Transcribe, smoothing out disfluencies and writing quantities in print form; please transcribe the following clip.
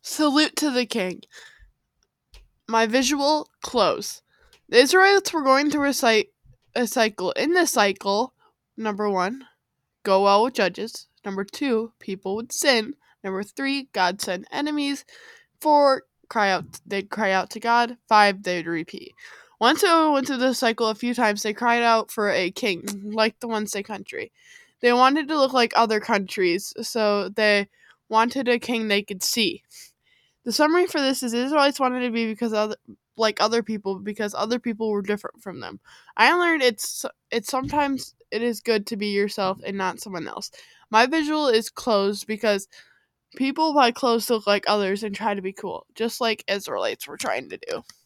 Salute to the king. My visual close. The Israelites were going to recite a cycle. In this cycle, number 1, go well with judges. Number 2, people would sin. Number 3, God sent enemies. 4, they'd cry out to God. 5, they'd repeat. Once they went through this cycle a few times, they cried out for a king, like the Wednesday country. They wanted to look like other countries, so they wanted a king they could see. The summary for this is Israelites wanted to be like other people because other people were different from them. I learned it's sometimes it is good to be yourself and not someone else. My visual is closed because people buy clothes to look like others and try to be cool, just like Israelites were trying to do.